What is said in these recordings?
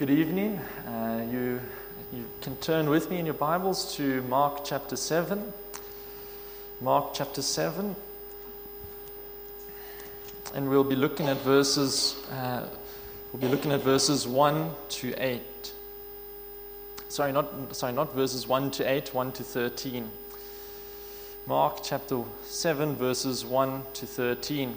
Good evening. You can turn with me in your Bibles to Mark chapter 7. Mark chapter 7. And we'll be looking at verses 1 to 8. Sorry, not verses 1 to 8, 1 to 13. Mark chapter 7 verses 1 to 13.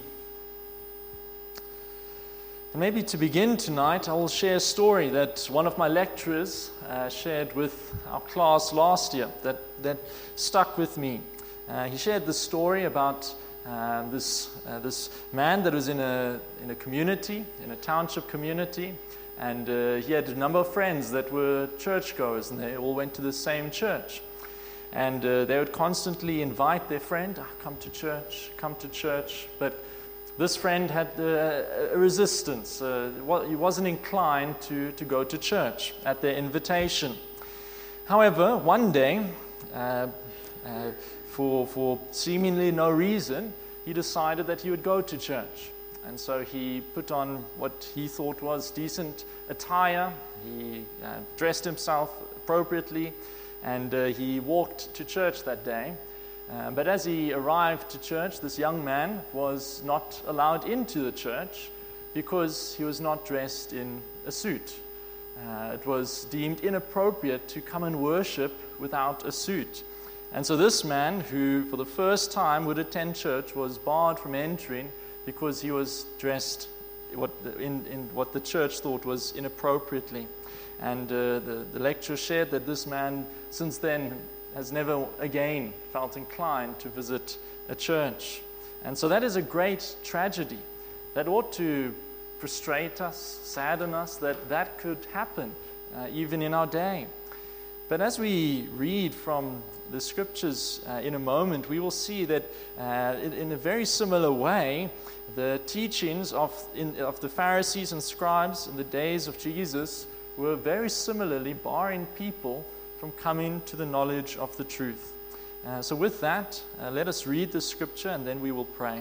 And maybe to begin tonight, I will share a story that one of my lecturers shared with our class last year that stuck with me. He shared the story about this man that was in a community, in a township community, and he had a number of friends that were churchgoers, and they all went to the same church. And they would constantly invite their friend, come to church, but this friend had a resistance. He wasn't inclined to go to church at their invitation. However, one day, for seemingly no reason, he decided that he would go to church. And so he put on what he thought was decent attire. He dressed himself appropriately, and he walked to church that day. But as he arrived to church, this young man was not allowed into the church because he was not dressed in a suit. It was deemed inappropriate to come and worship without a suit. And so this man, who for the first time would attend church, was barred from entering because he was dressed in what the church thought was inappropriately. And the lecturer shared that this man, since then, has never again felt inclined to visit a church. And so that is a great tragedy. That ought to frustrate us, sadden us, that could happen even in our day. But as we read from the scriptures in a moment, we will see that in a very similar way, the teachings of the Pharisees and scribes in the days of Jesus were very similarly barring people from coming to the knowledge of the truth. So with that, let us read the scripture and then we will pray.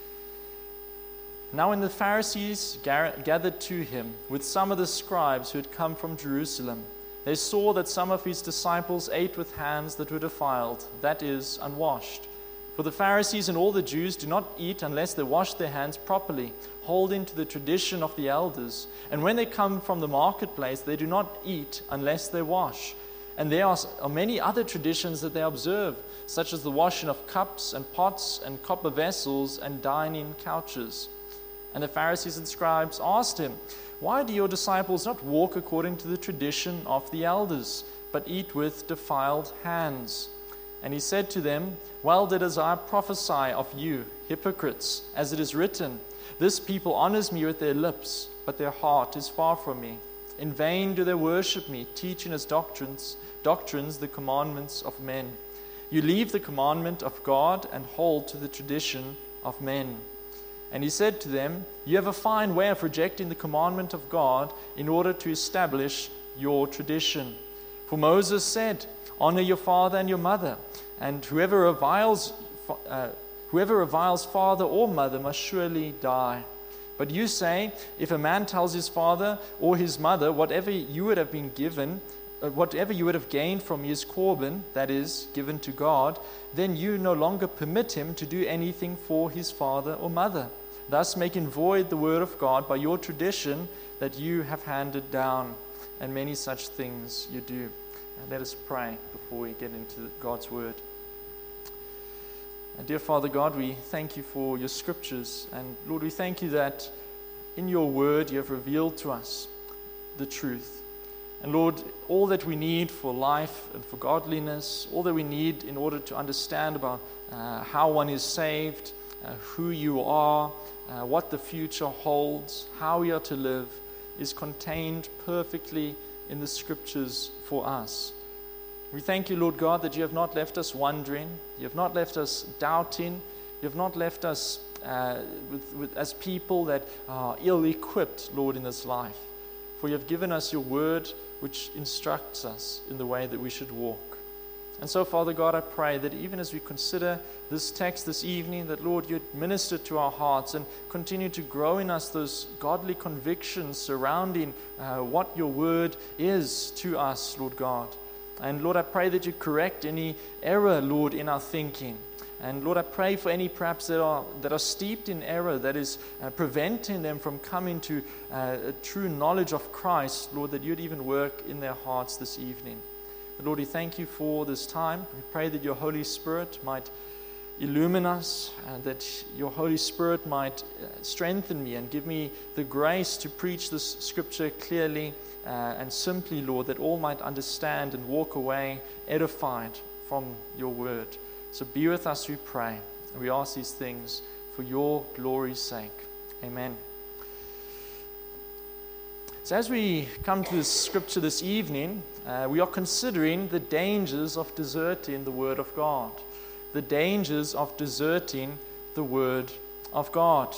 Now when the Pharisees gathered to him with some of the scribes who had come from Jerusalem, they saw that some of his disciples ate with hands that were defiled, that is, unwashed. For the Pharisees and all the Jews do not eat unless they wash their hands properly, holding to the tradition of the elders. And when they come from the marketplace, they do not eat unless they wash. And there are many other traditions that they observe, such as the washing of cups and pots and copper vessels and dining couches. And the Pharisees and scribes asked him, "Why do your disciples not walk according to the tradition of the elders, but eat with defiled hands?" And he said to them, "Well did Isaiah prophesy of you, hypocrites, as it is written, 'This people honors me with their lips, but their heart is far from me. In vain do they worship me, teaching as doctrines the commandments of men. You leave the commandment of God and hold to the tradition of men.' And he said to them, 'You have a fine way of rejecting the commandment of God in order to establish your tradition. For Moses said, honor your father and your mother, and whoever reviles father or mother must surely die. But you say, if a man tells his father or his mother, whatever you would have gained from his korban, that is, given to God, then you no longer permit him to do anything for his father or mother, thus making void the word of God by your tradition that you have handed down, and many such things you do." And let us pray before we get into God's word. And dear Father God, we thank you for your scriptures, and Lord, we thank you that in your word you have revealed to us the truth. And Lord, all that we need for life and for godliness, all that we need in order to understand about how one is saved, who you are, what the future holds, how we are to live, is contained perfectly in the scriptures for us. We thank you, Lord God, that you have not left us wondering, you have not left us doubting, you have not left us as people that are ill-equipped, Lord, in this life. For you have given us your word which instructs us in the way that we should walk. And so, Father God, I pray that even as we consider this text this evening, that, Lord, you'd minister to our hearts and continue to grow in us those godly convictions surrounding what your word is to us, Lord God. And, Lord, I pray that you correct any error, Lord, in our thinking. And, Lord, I pray for any perhaps that are steeped in error, that is preventing them from coming to a true knowledge of Christ, Lord, that you'd even work in their hearts this evening. But Lord, we thank you for this time. We pray that your Holy Spirit might illumine us, and that your Holy Spirit might strengthen me and give me the grace to preach this scripture clearly and simply, Lord, that all might understand and walk away edified from your word. So be with us, we pray. And we ask these things for your glory's sake. Amen. So as we come to this scripture this evening, we are considering the dangers of deserting the Word of God. The dangers of deserting the Word of God.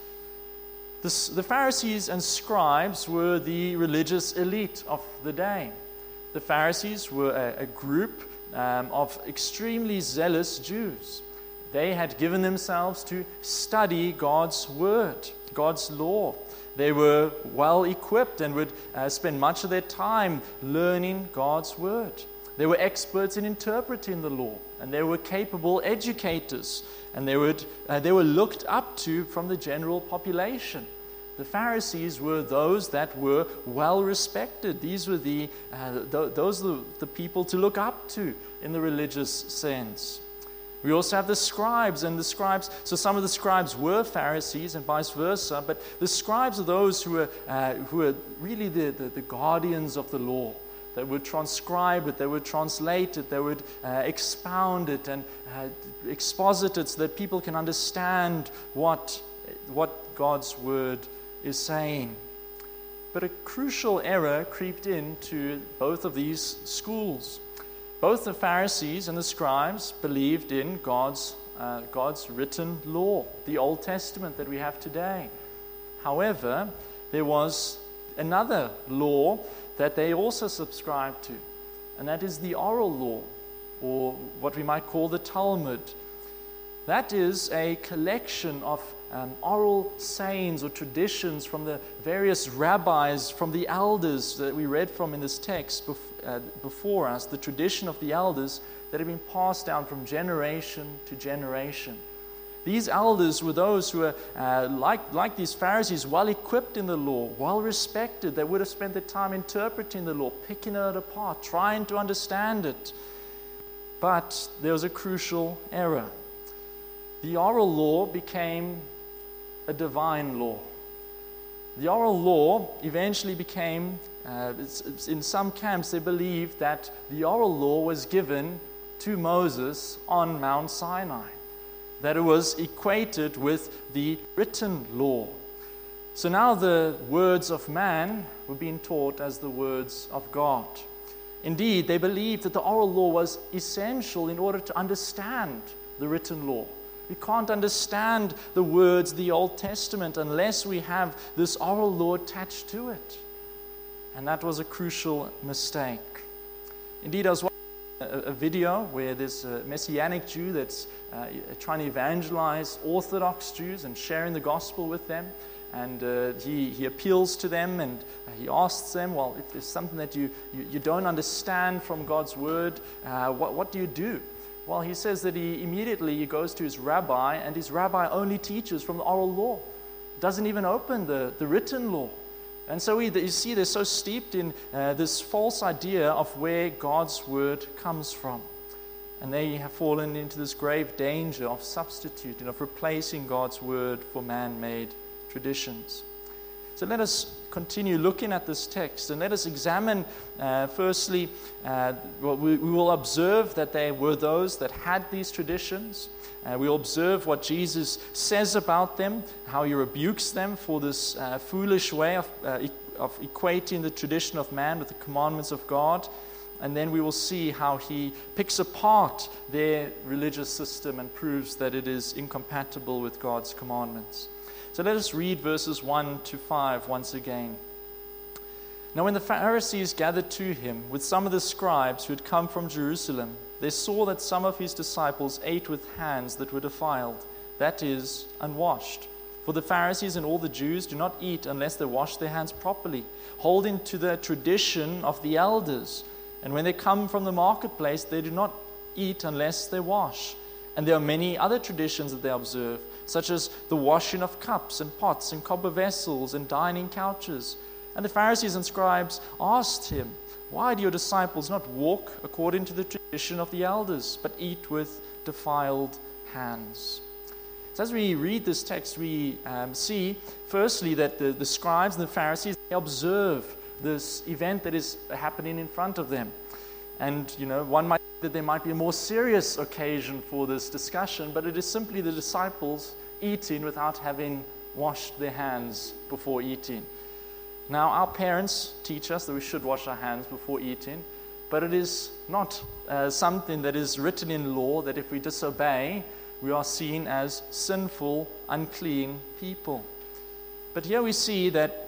The Pharisees and scribes were the religious elite of the day. The Pharisees were a group of extremely zealous Jews. They had given themselves to study God's Word, God's law. They were well equipped and would spend much of their time learning God's Word. They were experts in interpreting the law, and they were capable educators, and they were looked up to from the general population. The Pharisees were those that were well respected. These were those are the people to look up to in the religious sense. We also have the scribes, so some of the scribes were Pharisees and vice versa, but the scribes are those who are really the guardians of the law. They would transcribe it, they would translate it, they would expound it and exposit it so that people can understand what God's word is saying. But a crucial error creeped into both of these schools. Both the Pharisees and the scribes believed in God's written law, the Old Testament that we have today. However, there was another law that they also subscribed to, and that is the oral law, or what we might call the Talmud. That is a collection of oral sayings or traditions from the various rabbis, from the elders that we read from in this text before us, the tradition of the elders that have been passed down from generation to generation. These elders were those who were, like these Pharisees, well equipped in the law, well respected. They would have spent their time interpreting the law, picking it apart, trying to understand it. But there was a crucial error. The oral law became a divine law. The oral law eventually became, in some camps they believed that the oral law was given to Moses on Mount Sinai, that it was equated with the written law. So now the words of man were being taught as the words of God. Indeed, they believed that the oral law was essential in order to understand the written law. We can't understand the words of the Old Testament unless we have this oral law attached to it. And that was a crucial mistake. Indeed, I was watching a video where there's a Messianic Jew that's trying to evangelize Orthodox Jews and sharing the gospel with them. And he appeals to them and he asks them, well, if there's something that you don't understand from God's word, what do you do? Well, he says that he immediately goes to his rabbi, and his rabbi only teaches from the oral law. Doesn't even open the written law. And so you see they're so steeped in this false idea of where God's word comes from. And they have fallen into this grave danger of substituting, of replacing God's word for man-made traditions. So let us continue looking at this text, and let us examine firstly, we will observe that there were those that had these traditions. We will observe what Jesus says about them, how he rebukes them for this foolish way of equating the tradition of man with the commandments of God. And then we will see how he picks apart their religious system and proves that it is incompatible with God's commandments. So let us read verses 1 to 5 once again. Now when the Pharisees gathered to him with some of the scribes who had come from Jerusalem, they saw that some of his disciples ate with hands that were defiled, that is, unwashed. For the Pharisees and all the Jews do not eat unless they wash their hands properly, holding to the tradition of the elders. And when they come from the marketplace, they do not eat unless they wash. And there are many other traditions that they observe, such as the washing of cups and pots and copper vessels and dining couches. And the Pharisees and scribes asked him, "Why do your disciples not walk according to the tradition of the elders, but eat with defiled hands?" So as we read this text, we see, firstly, that the scribes and the Pharisees, they observe this event that is happening in front of them. And, one might think that there might be a more serious occasion for this discussion, but it is simply the disciples eating without having washed their hands before eating. Now, our parents teach us that we should wash our hands before eating, but it is not something that is written in law that if we disobey, we are seen as sinful, unclean people. But here we see that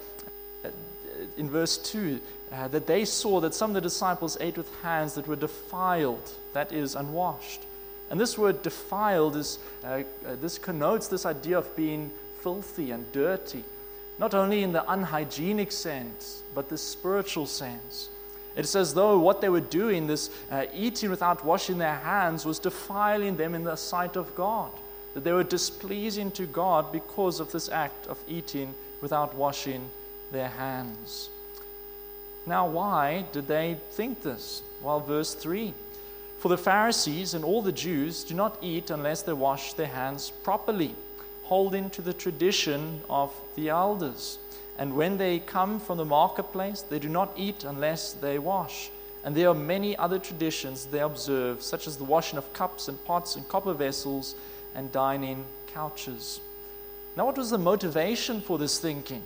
in verse 2, that they saw that some of the disciples ate with hands that were defiled, that is, unwashed. And this word defiled this connotes this idea of being filthy and dirty, not only in the unhygienic sense, but the spiritual sense. It's as though what they were doing, this eating without washing their hands, was defiling them in the sight of God. That they were displeasing to God because of this act of eating without washing their hands. Now, why did they think this? Well, verse 3. For the Pharisees and all the Jews do not eat unless they wash their hands properly, holding to the tradition of the elders. And when they come from the marketplace, they do not eat unless they wash. And there are many other traditions they observe, such as the washing of cups and pots and copper vessels and dining couches. Now, what was the motivation for this thinking?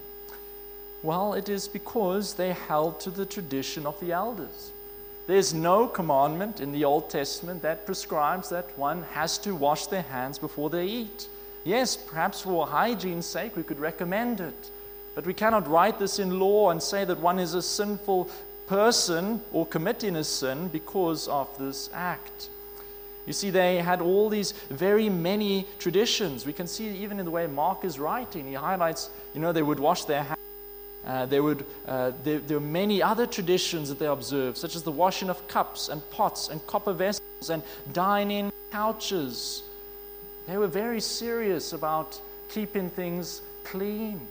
Well, it is because they held to the tradition of the elders. There's no commandment in the Old Testament that prescribes that one has to wash their hands before they eat. Yes, perhaps for hygiene's sake we could recommend it. But we cannot write this in law and say that one is a sinful person or committing a sin because of this act. You see, they had all these very many traditions. We can see even in the way Mark is writing. He highlights, they would wash their hands. There are many other traditions that they observe, such as the washing of cups and pots and copper vessels and dining couches. They were very serious about keeping things clean.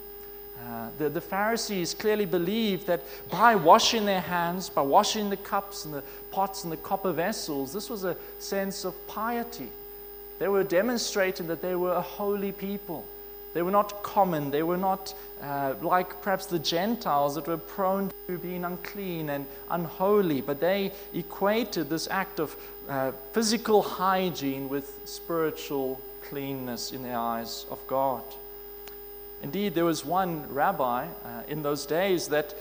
The Pharisees clearly believed that by washing their hands, by washing the cups and the pots and the copper vessels, this was a sense of piety. They were demonstrating that they were a holy people. They were not common. They were not like perhaps the Gentiles that were prone to being unclean and unholy, but they equated this act of physical hygiene with spiritual cleanness in the eyes of God. Indeed, there was one rabbi in those days that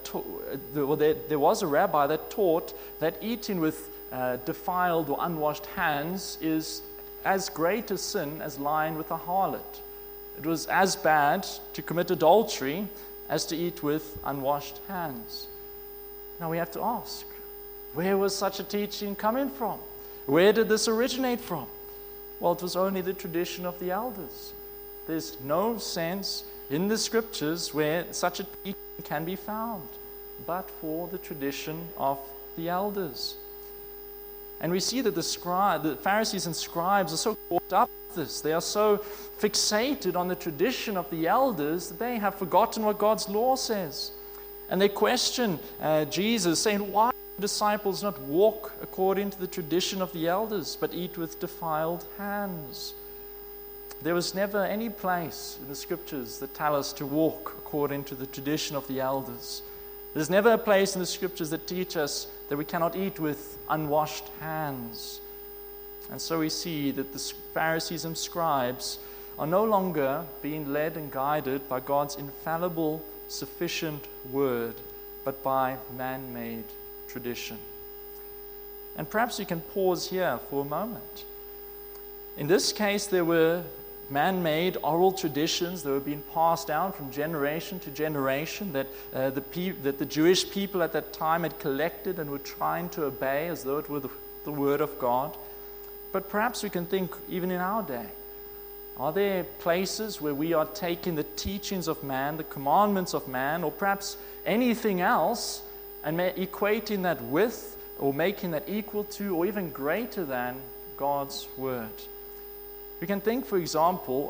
there was a rabbi that taught that eating with defiled or unwashed hands is as great a sin as lying with a harlot. It was as bad to commit adultery as to eat with unwashed hands. Now we have to ask, where was such a teaching coming from? Where did this originate from? Well, it was only the tradition of the elders. There's no sense in the scriptures where such a teaching can be found, but for the tradition of the elders. And we see that the Pharisees and scribes are so caught up with this. They are so fixated on the tradition of the elders that they have forgotten what God's law says. And they question Jesus, saying, "Why do the disciples not walk according to the tradition of the elders, but eat with defiled hands?" There was never any place in the scriptures that tell us to walk according to the tradition of the elders. There's never a place in the scriptures that teach us that we cannot eat with unwashed hands. And so we see that the Pharisees and scribes are no longer being led and guided by God's infallible, sufficient word, but by man-made tradition. And perhaps we can pause here for a moment. In this case, there were man-made oral traditions that were being passed down from generation to generation that the Jewish people at that time had collected and were trying to obey as though it were the the Word of God. But perhaps we can think even in our day, are there places where we are taking the teachings of man, the commandments of man, or perhaps anything else, and equating that with, or making that equal to, or even greater than God's Word? We can think, for example,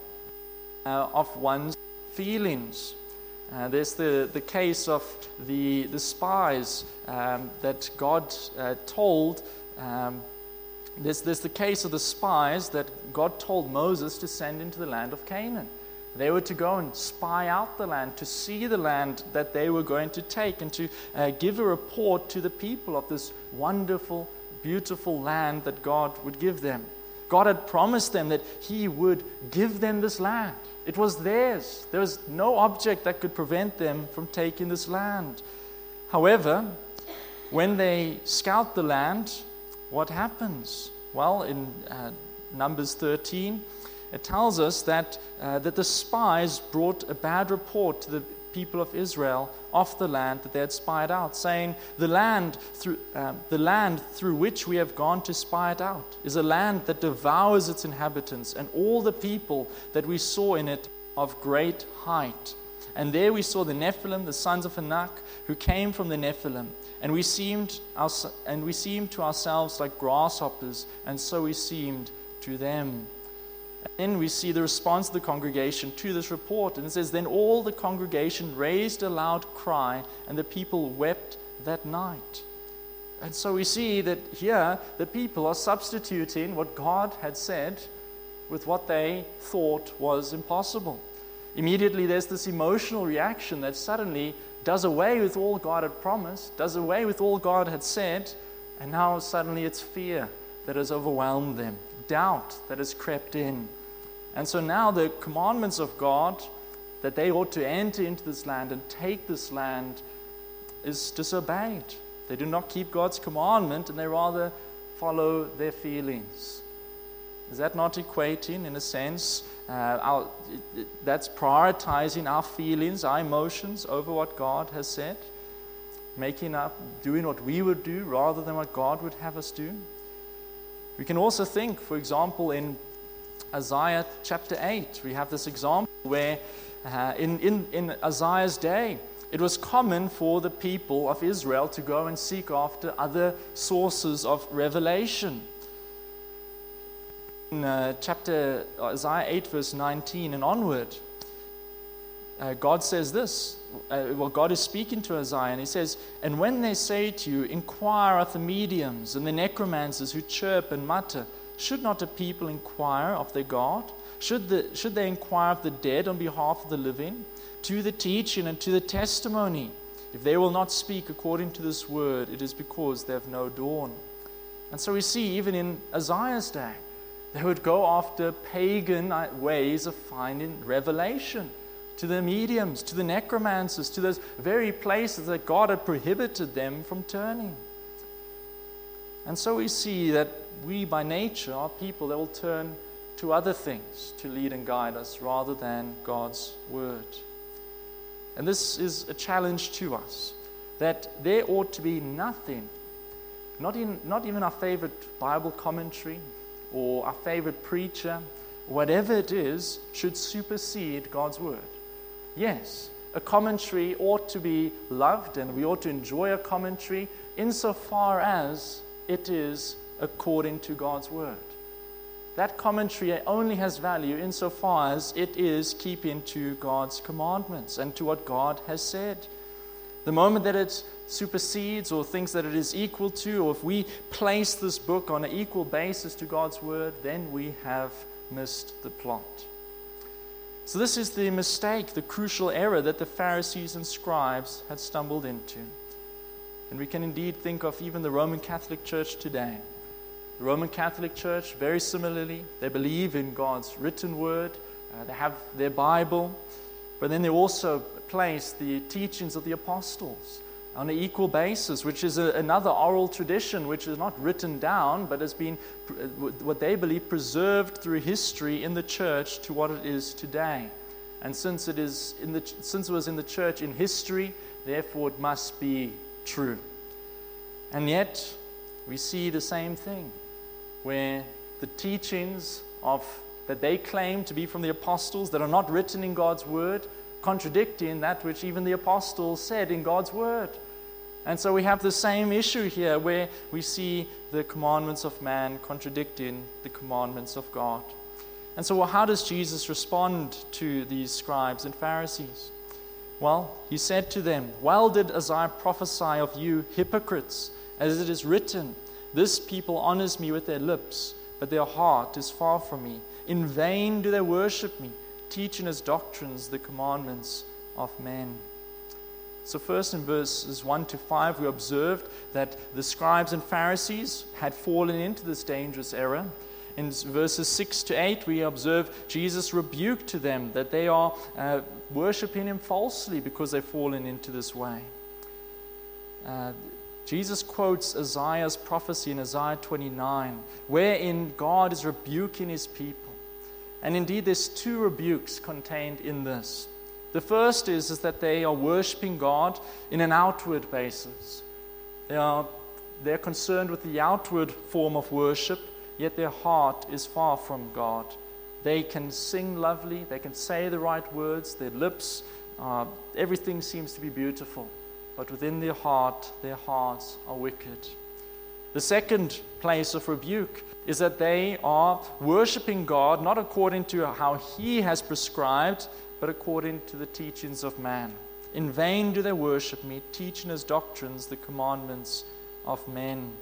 of one's feelings. There's the case of the spies that God told. There's the case of the spies that God told Moses to send into the land of Canaan. They were to go and spy out the land, to see the land that they were going to take, and to give a report to the people of this wonderful, beautiful land that God would give them. God had promised them that He would give them this land. It was theirs. There was no object that could prevent them from taking this land. However, when they scout the land, what happens? Well, in Numbers 13, it tells us that the spies brought a bad report to the people of Israel of the land that they had spied out, saying, the land through which we have gone to spy it out is a land that devours its inhabitants, and all the people that we saw in it of great height. And there we saw the Nephilim, the sons of Anak, who came from the Nephilim, and we seemed to ourselves like grasshoppers, and so we seemed to them. And then we see the response of the congregation to this report. And it says, then all the congregation raised a loud cry, and the people wept that night. And so we see that here the people are substituting what God had said with what they thought was impossible. Immediately there's this emotional reaction that suddenly does away with all God had promised, does away with all God had said, and now suddenly it's fear that has overwhelmed them, doubt that has crept in. And so now the commandments of God that they ought to enter into this land and take this land is disobeyed. They do not keep God's commandment, and they rather follow their feelings. Is that not equating, in a sense, that's prioritizing our feelings, our emotions over what God has said? Doing what we would do rather than what God would have us do? We can also think, for example, in Isaiah chapter 8, we have this example where in Isaiah's day, it was common for the people of Israel to go and seek after other sources of revelation. In Isaiah 8, verse 19 and onward, God says this. God is speaking to Isaiah, and He says, and when they say to you, inquire of the mediums and the necromancers who chirp and mutter, should not a people inquire of their God? Should they inquire of the dead on behalf of the living? To the teaching and to the testimony. If they will not speak according to this word, it is because they have no dawn. And so we see, even in Isaiah's day, they would go after pagan ways of finding revelation, to the mediums, to the necromancers, to those very places that God had prohibited them from turning. And so we see that we by nature are people that will turn to other things to lead and guide us rather than God's word. And this is a challenge to us, that there ought to be nothing, not even our favorite Bible commentary or our favorite preacher, whatever it is, should supersede God's word. Yes, a commentary ought to be loved, and we ought to enjoy a commentary insofar as it is according to God's word. That commentary only has value insofar as it is keeping to God's commandments and to what God has said. The moment that it supersedes or thinks that it is equal to, or if we place this book on an equal basis to God's word, then we have missed the plot. So this is the mistake, the crucial error that the Pharisees and scribes had stumbled into. And we can indeed think of even the Roman Catholic Church today. The Roman Catholic Church, very similarly, they believe in God's written word, they have their Bible, but then they also place the teachings of the apostles on an equal basis, which is another oral tradition which is not written down, but has been, what they believe, preserved through history in the church to what it is today. And since it was in the church in history, therefore it must be true. And yet, we see the same thing, where the teachings that they claim to be from the apostles that are not written in God's word, contradicting that which even the apostles said in God's word. And so we have the same issue here, where we see the commandments of man contradicting the commandments of God. And so how does Jesus respond to these scribes and Pharisees? Well, he said to them, "Well did Isaiah prophesy of you hypocrites, as it is written, 'This people honors me with their lips, but their heart is far from me. In vain do they worship me, teaching as doctrines the commandments of men.'" So first in verses 1 to 5, we observed that the scribes and Pharisees had fallen into this dangerous error. In verses 6 to 8, we observe Jesus rebuked to them that they are worshiping him falsely because they've fallen into this way. Jesus quotes Isaiah's prophecy in Isaiah 29, wherein God is rebuking his people. And indeed, there's two rebukes contained in this. The first is that they are worshiping God in an outward basis. They're concerned with the outward form of worship, yet their heart is far from God. They can sing lovely, they can say the right words, their lips, everything seems to be beautiful. But within their hearts are wicked. The second place of rebuke is that they are worshiping God not according to how he has prescribed, but according to the teachings of man. In vain do they worship me, teaching as doctrines the commandments of men.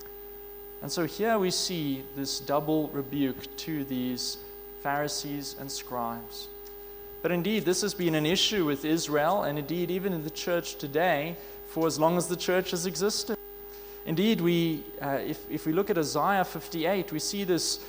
And so here we see this double rebuke to these Pharisees and scribes. But indeed, this has been an issue with Israel, and indeed even in the church today, for as long as the church has existed. Indeed, if we look at Isaiah 58, we see this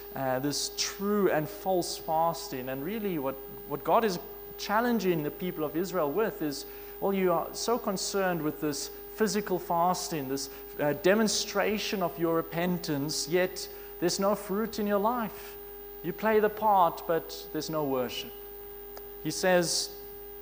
true and false fasting. And really what God is challenging the people of Israel with is, well, you are so concerned with this physical fasting, this demonstration of your repentance, yet there's no fruit in your life. You play the part, but there's no worship. He says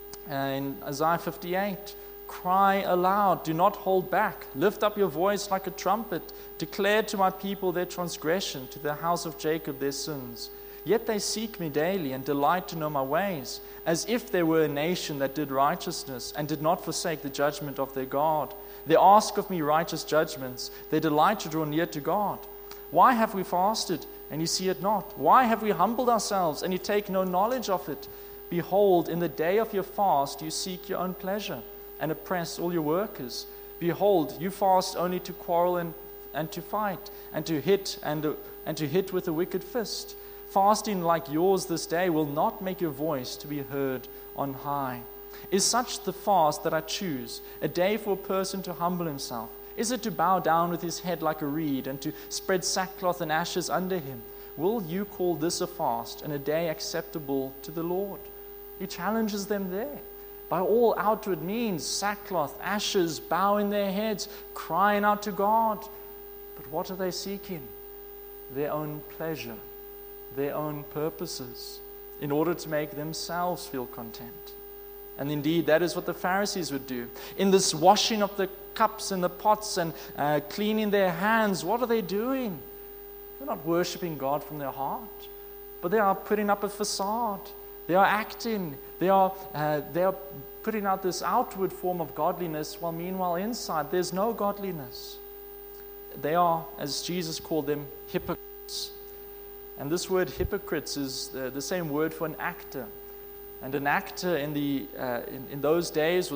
in Isaiah 58, "Cry aloud, do not hold back. Lift up your voice like a trumpet. Declare to my people their transgression, to the house of Jacob their sins. Yet they seek me daily and delight to know my ways, as if they were a nation that did righteousness and did not forsake the judgment of their God. They ask of me righteous judgments. They delight to draw near to God. Why have we fasted, and you see it not? Why have we humbled ourselves, and you take no knowledge of it? Behold, in the day of your fast you seek your own pleasure, and oppress all your workers. Behold, you fast only to quarrel and to fight, and to hit with a wicked fist. Fasting like yours this day will not make your voice to be heard on high. Is such the fast that I choose, a day for a person to humble himself? Is it to bow down with his head like a reed, and to spread sackcloth and ashes under him? Will you call this a fast, and a day acceptable to the Lord?" He challenges them there. By all outward means, sackcloth, ashes, bowing their heads, crying out to God. But what are they seeking? Their own pleasure, their own purposes, in order to make themselves feel content. And indeed, that is what the Pharisees would do. In this washing of the cups and the pots and cleaning their hands, what are they doing? They're not worshiping God from their heart, but they are putting up a facade. They are acting. They are putting out this outward form of godliness, while meanwhile inside there's no godliness. They are, as Jesus called them, hypocrites. And this word hypocrites is the same word for an actor. And an actor in those days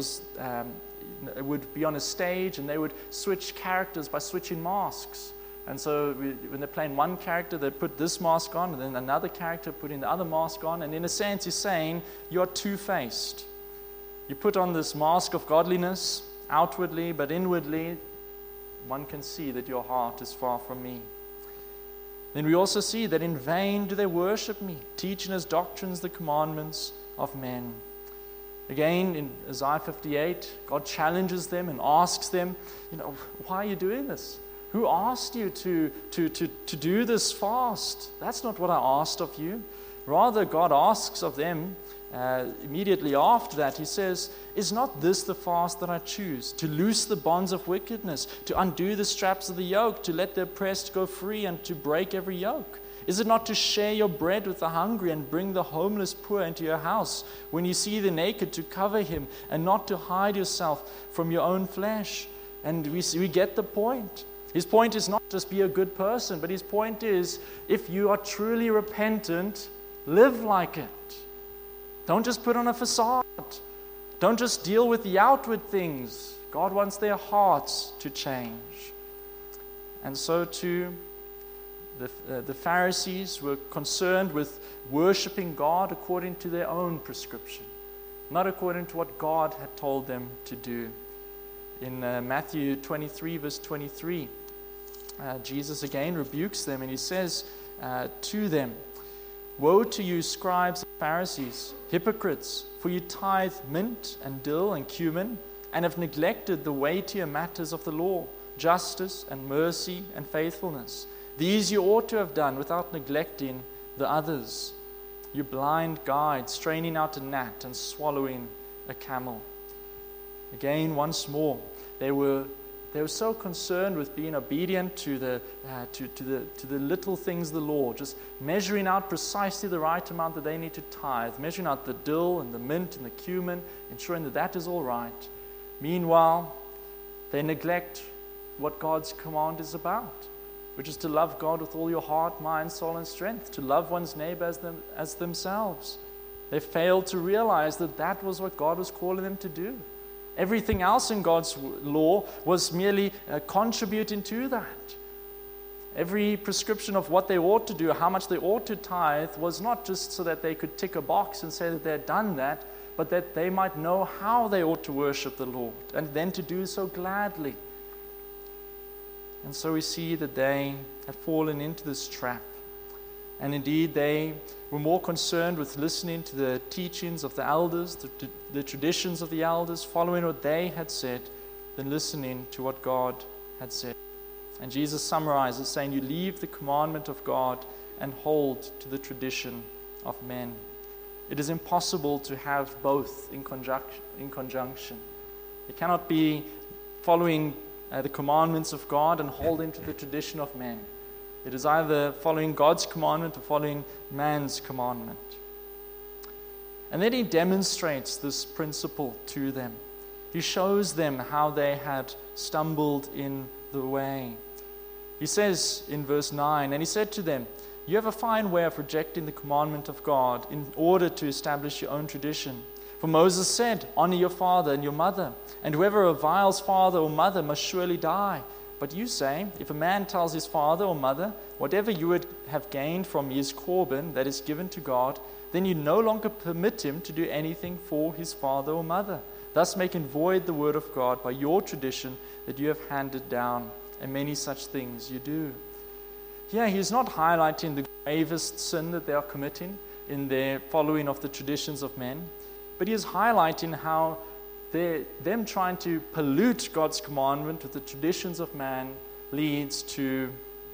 would be on a stage, and they would switch characters by switching masks. And so when they're playing one character, they'd put this mask on, and then another character putting the other mask on. And in a sense, he's saying, you're two-faced. You put on this mask of godliness outwardly, but inwardly, one can see that your heart is far from me. Then we also see that in vain do they worship me, teaching as doctrines the commandments of men. Again, in Isaiah 58, God challenges them and asks them, why are you doing this? Who asked you to do this fast? That's not what I asked of you. Rather, God asks of them immediately after that, he says, "Is not this the fast that I choose? To loose the bonds of wickedness, to undo the straps of the yoke, to let the oppressed go free, and to break every yoke? Is it not to share your bread with the hungry and bring the homeless poor into your house? When you see the naked, to cover him, and not to hide yourself from your own flesh?" And we get the point. His point is not just be a good person, but his point is, if you are truly repentant, live like it. Don't just put on a facade. Don't just deal with the outward things. God wants their hearts to change. And so too, the Pharisees were concerned with worshiping God according to their own prescription, not according to what God had told them to do. In Matthew 23, verse 23, Jesus again rebukes them, and he says to them, "Woe to you, scribes and Pharisees, hypocrites, for you tithe mint and dill and cumin, and have neglected the weightier matters of the law, justice and mercy and faithfulness. These you ought to have done without neglecting the others. You blind guides, straining out a gnat and swallowing a camel." Again, once more, they were so concerned with being obedient to the little things of the law, just measuring out precisely the right amount that they need to tithe, measuring out the dill and the mint and the cumin, ensuring that that is all right. Meanwhile, they neglect what God's command is about, which is to love God with all your heart, mind, soul, and strength, to love one's neighbor as themselves. They failed to realize that that was what God was calling them to do. Everything else in God's law was merely contributing to that. Every prescription of what they ought to do, how much they ought to tithe, was not just so that they could tick a box and say that they had done that, but that they might know how they ought to worship the Lord, and then to do so gladly. And so we see that they had fallen into this trap. And indeed, they were more concerned with listening to the teachings of the elders, the traditions of the elders, following what they had said, than listening to what God had said. And Jesus summarizes, saying, "You leave the commandment of God and hold to the tradition of men." It is impossible to have both in conjunction. You cannot be following the commandments of God and holding to the tradition of men. It is either following God's commandment or following man's commandment. And then he demonstrates this principle to them. He shows them how they had stumbled in the way. He says in verse 9, "And he said to them, 'You have a fine way of rejecting the commandment of God in order to establish your own tradition. For Moses said, "Honor your father and your mother, and whoever reviles father or mother must surely die." But you say, if a man tells his father or mother, "Whatever you would have gained from me is Korban, that is given to God," then you no longer permit him to do anything for his father or mother, thus making void the word of God by your tradition that you have handed down, and many such things you do. Here he is not highlighting the gravest sin that they are committing in their following of the traditions of men, but he is highlighting how them trying to pollute God's commandment with the traditions of man leads to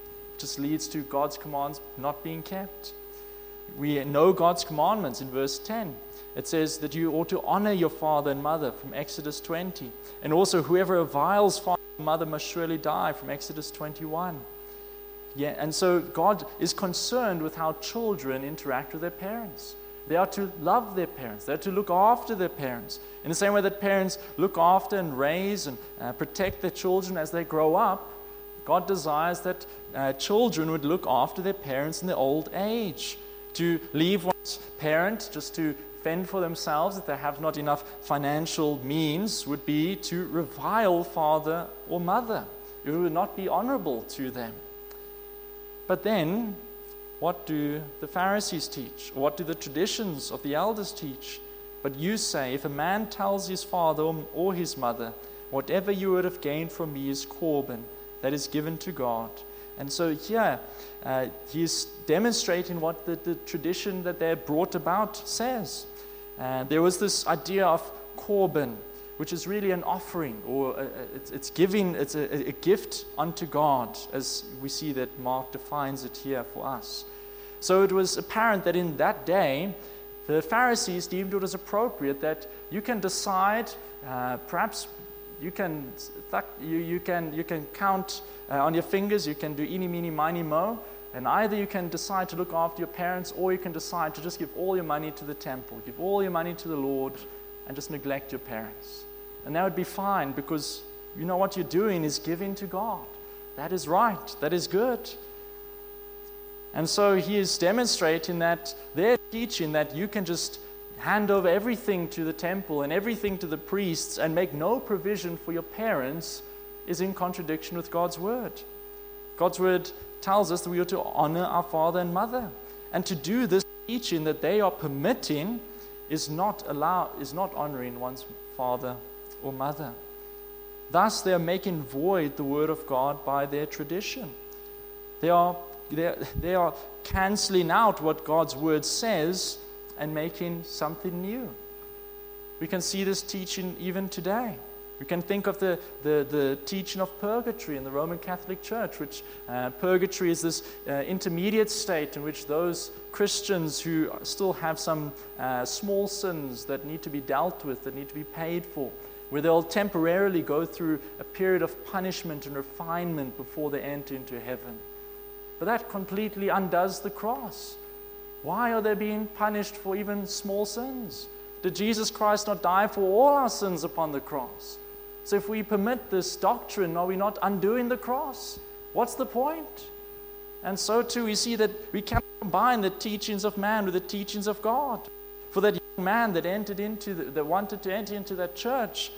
God's commands not being kept. We know God's commandments in verse 10. It says that you ought to honor your father and mother from Exodus 20. And also whoever reviles father and mother must surely die from Exodus 21. Yeah, and so God is concerned with how children interact with their parents. They are to love their parents. They are to look after their parents. In the same way that parents look after and raise and protect their children as they grow up, God desires that children would look after their parents in their old age. To leave one's parent just to fend for themselves if they have not enough financial means would be to revile father or mother. It would not be honorable to them. But then, what do the Pharisees teach? Or what do the traditions of the elders teach? But you say, if a man tells his father or his mother, "Whatever you would have gained from me is Korban, that is given to God." And so here, he's demonstrating what the tradition that they brought about says. There was this idea of Korban, which is really an offering, or it's a gift unto God, as we see that Mark defines it here for us. So it was apparent that in that day, the Pharisees deemed it was appropriate that you can decide, perhaps you can count on your fingers, you can do eeny, meeny, miny, mo, and either you can decide to look after your parents, or you can decide to just give all your money to the temple, give all your money to the Lord, and just neglect your parents. And that would be fine, because you know what you're doing is giving to God. That is right. That is good. And so he is demonstrating that their teaching that you can just hand over everything to the temple and everything to the priests and make no provision for your parents is in contradiction with God's word. God's word tells us that we are to honor our father and mother. And to do this teaching that they are permitting is not honoring one's father or mother. Thus, they are making void the word of God by their tradition. They are canceling out what God's word says and making something new. We can see this teaching even today. We can think of the teaching of purgatory in the Roman Catholic Church, which purgatory is this intermediate state in which those Christians who still have some small sins that need to be dealt with, that need to be paid for, where they'll temporarily go through a period of punishment and refinement before they enter into heaven. But that completely undoes the cross. Why are they being punished for even small sins? Did Jesus Christ not die for all our sins upon the cross? So if we permit this doctrine, are we not undoing the cross? What's the point? And so too we see that we cannot combine the teachings of man with the teachings of God. For that young man that wanted to enter into that church,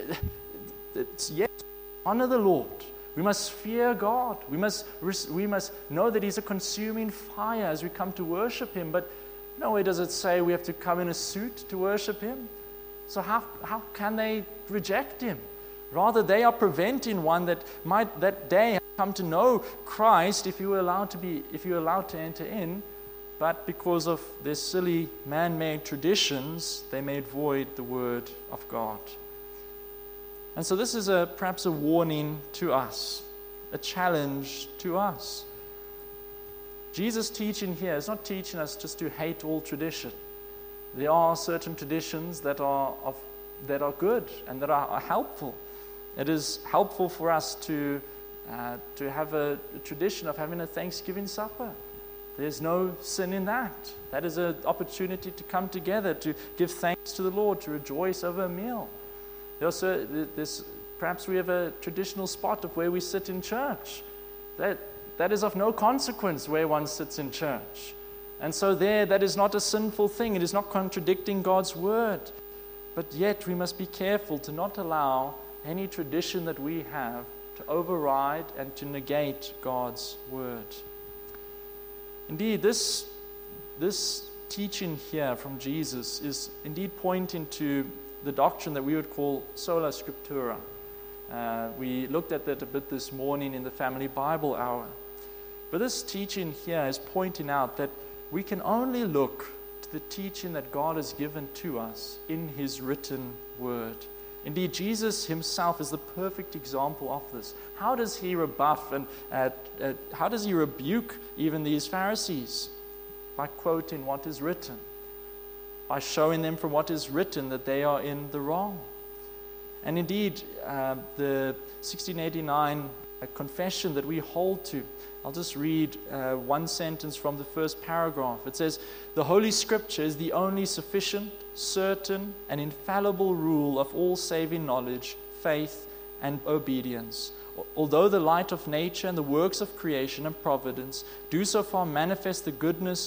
it's yes, honor the Lord. We must fear God. We must know that He's a consuming fire as we come to worship Him. But nowhere does it say we have to come in a suit to worship Him. So how can they reject Him? Rather, they are preventing one that might that day have come to know Christ if you were allowed to enter in. But because of their silly man-made traditions, they made void the word of God. And so this is perhaps a warning to us, a challenge to us. Jesus' teaching here is not teaching us just to hate all tradition. There are certain traditions that are good and that are helpful. It is helpful for us to have a tradition of having a Thanksgiving supper. There's no sin in that. That is an opportunity to come together, to give thanks to the Lord, to rejoice over a meal. Perhaps we have a traditional spot of where we sit in church. That is of no consequence where one sits in church. And so that is not a sinful thing. It is not contradicting God's word. But yet we must be careful to not allow any tradition that we have to override and to negate God's word. Indeed, this teaching here from Jesus is indeed pointing to the doctrine that we would call sola scriptura. We looked at that a bit this morning in the family Bible hour. But this teaching here is pointing out that we can only look to the teaching that God has given to us in His written word. Indeed, Jesus Himself is the perfect example of this. How does He rebuff and how does He rebuke even these Pharisees? By quoting what is written. By showing them from what is written that they are in the wrong. And indeed, the 1689 confession that we hold to, I'll just read one sentence from the first paragraph. It says, "The Holy Scripture is the only sufficient, certain, and infallible rule of all saving knowledge, faith, and obedience. Although the light of nature and the works of creation and providence do so far manifest the goodness,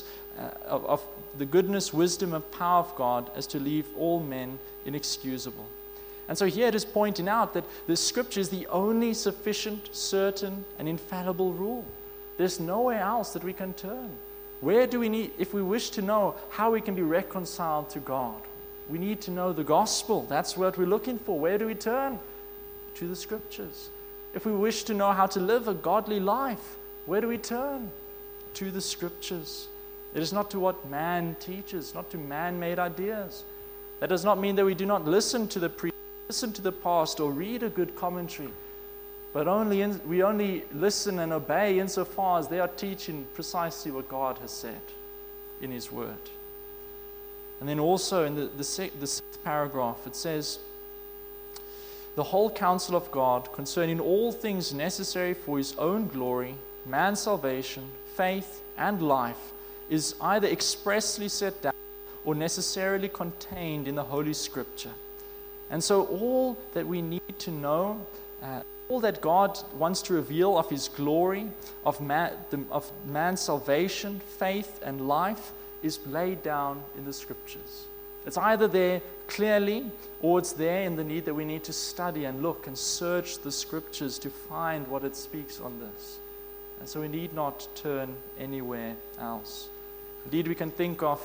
wisdom, and power of God as to leave all men inexcusable." And so here it is pointing out that the Scripture is the only sufficient, certain, and infallible rule. There's nowhere else that we can turn. Where do we need, if we wish to know how we can be reconciled to God, we need to know the gospel. That's what we're looking for. Where do we turn? To the Scriptures. If we wish to know how to live a godly life, where do we turn? To the Scriptures. It is not to what man teaches, not to man-made ideas. That does not mean that we do not listen to the priest, listen to the pastor, or read a good commentary. But we only listen and obey insofar as they are teaching precisely what God has said in His Word. And then also in the sixth paragraph, it says, the whole counsel of God concerning all things necessary for his own glory, man's salvation, faith, and life is either expressly set down or necessarily contained in the Holy Scripture. And so all that we need to know, all that God wants to reveal of his glory, of man's salvation, faith, and life is laid down in the Scriptures. It's either there clearly, or it's there in the need that we need to study and look and search the Scriptures to find what it speaks on this. And so we need not turn anywhere else. Indeed, we can think of,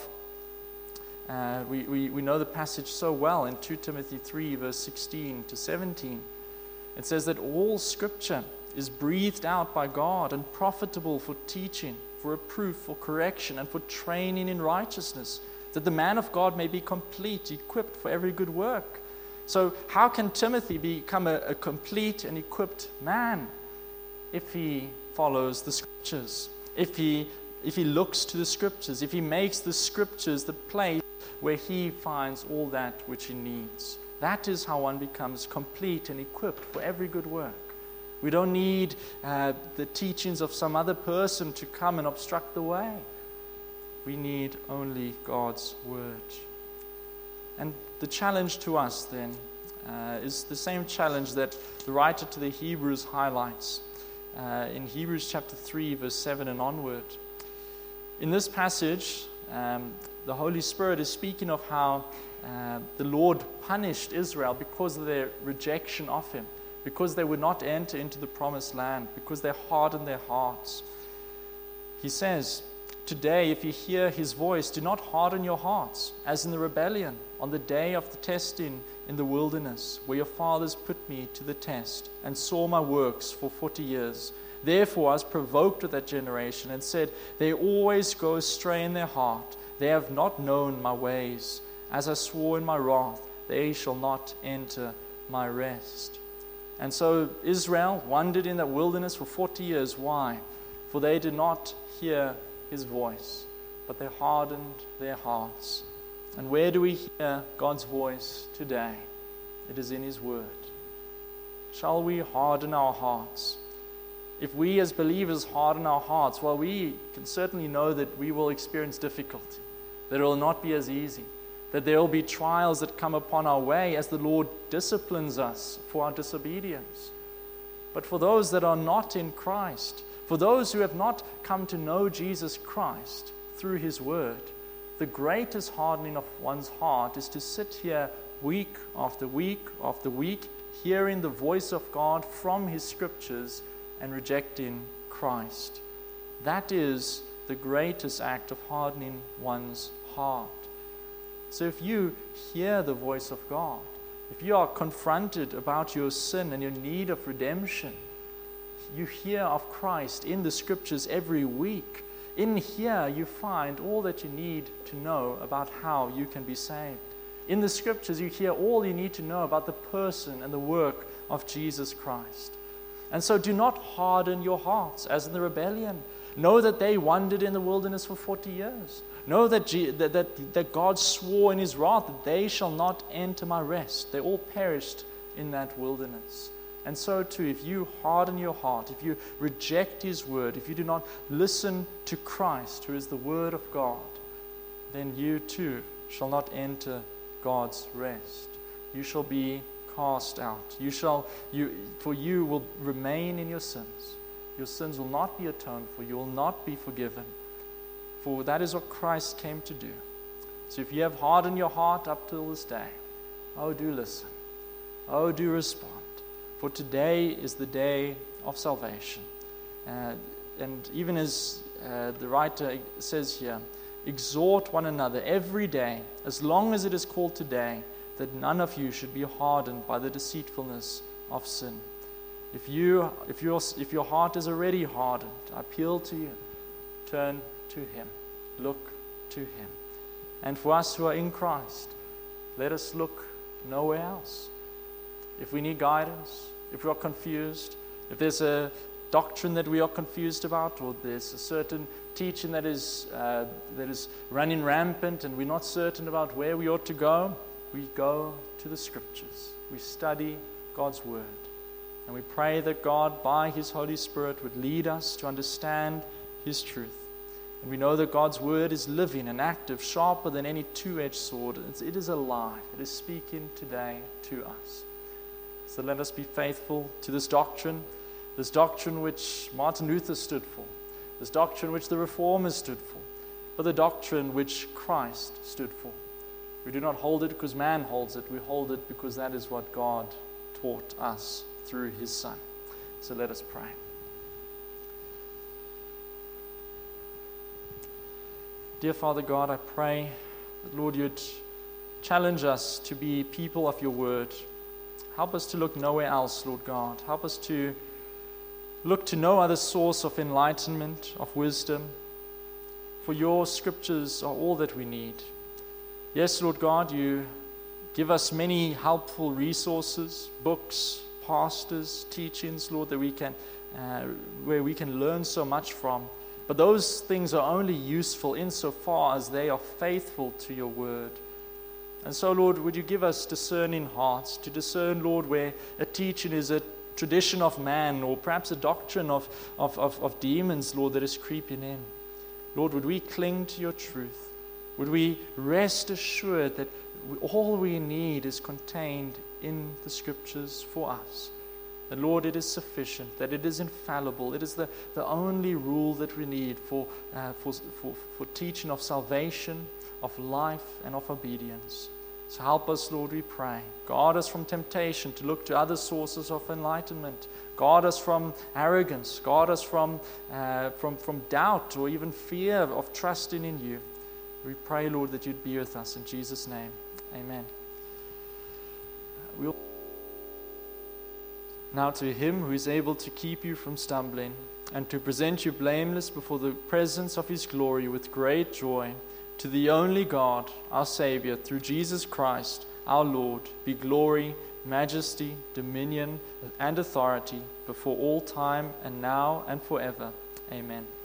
we know the passage so well in 2 Timothy 3, verse 16 to 17. It says that all Scripture is breathed out by God and profitable for teaching, for reproof, for correction, and for training in righteousness, that the man of God may be complete, equipped for every good work. So how can Timothy become a complete and equipped man? If he follows the Scriptures, if he looks to the Scriptures, if he makes the Scriptures the place where he finds all that which he needs. That is how one becomes complete and equipped for every good work. We don't need the teachings of some other person to come and obstruct the way. We need only God's Word. And the challenge to us then is the same challenge that the writer to the Hebrews highlights in Hebrews chapter 3, verse 7 and onward. In this passage, the Holy Spirit is speaking of how the Lord punished Israel because of their rejection of him, because they would not enter into the promised land, because they hardened their hearts. He says, today, if you hear his voice, do not harden your hearts, as in the rebellion, on the day of the testing in the wilderness, where your fathers put me to the test, and saw my works for 40 years. Therefore I was provoked with that generation, and said, they always go astray in their heart. They have not known my ways. As I swore in my wrath, they shall not enter my rest. And so Israel wandered in that wilderness for 40 years. Why? For they did not hear his voice, but they hardened their hearts. And where do we hear God's voice today? It is in his word. Shall we harden our hearts? If we as believers harden our hearts, well, we can certainly know that we will experience difficulty, that it will not be as easy, that there will be trials that come upon our way as the Lord disciplines us for our disobedience. But for those that are not in Christ, for those who have not come to know Jesus Christ through his word, the greatest hardening of one's heart is to sit here week after week after week, hearing the voice of God from his Scriptures and rejecting Christ. That is the greatest act of hardening one's heart. So if you hear the voice of God, if you are confronted about your sin and your need of redemption, you hear of Christ in the Scriptures every week. In here you find all that you need to know about how you can be saved. In the Scriptures you hear all you need to know about the person and the work of Jesus Christ. And so do not harden your hearts as in the rebellion. Know that they wandered in the wilderness for 40 years. Know that God swore in his wrath that they shall not enter my rest. They all perished in that wilderness. And so too, if you harden your heart, if you reject his word, if you do not listen to Christ, who is the word of God, then you too shall not enter God's rest. You shall be cast out. For you will remain in your sins. Your sins will not be atoned for. You will not be forgiven. For that is what Christ came to do. So if you have hardened your heart up till this day, oh, do listen. Oh, do respond. For today is the day of salvation. And even as the writer says here, exhort one another every day, as long as it is called today, that none of you should be hardened by the deceitfulness of sin. If your heart is already hardened, I appeal to you, turn to him, look to him. And for us who are in Christ, let us look nowhere else. If we need guidance, if we are confused, if there's a doctrine that we are confused about, or there's a certain teaching that is running rampant and we're not certain about where we ought to go, we go to the Scriptures. We study God's Word. And we pray that God, by His Holy Spirit, would lead us to understand His truth. And we know that God's Word is living and active, sharper than any two-edged sword. It is alive. It is speaking today to us. So let us be faithful to this doctrine which Martin Luther stood for, this doctrine which the Reformers stood for, but the doctrine which Christ stood for. We do not hold it because man holds it. We hold it because that is what God taught us through His Son. So let us pray. Dear Father God, I pray that, Lord, you'd challenge us to be people of your word. Help us to look nowhere else, Lord God. Help us to look to no other source of enlightenment, of wisdom, for your Scriptures are all that we need. Yes, Lord God, you give us many helpful resources, books, pastors, teachings, Lord, that we can, where we can learn so much from. But those things are only useful insofar as they are faithful to your word. And so, Lord, would you give us discerning hearts to discern, Lord, where a teaching is a tradition of man or perhaps a doctrine of demons, Lord, that is creeping in. Lord, would we cling to your truth? Would we rest assured that all we need is contained in the Scriptures for us? That, Lord, it is sufficient, that it is infallible. It is the only rule that we need for teaching of salvation, of life, and of obedience. So help us, Lord, we pray. Guard us from temptation to look to other sources of enlightenment. Guard us from arrogance. Guard us from doubt or even fear of trusting in you. We pray, Lord, that you'd be with us. In Jesus' name, amen. Now to Him who is able to keep you from stumbling and to present you blameless before the presence of His glory with great joy, to the only God, our Savior, through Jesus Christ, our Lord, be glory, majesty, dominion, and authority before all time and now and forever. Amen.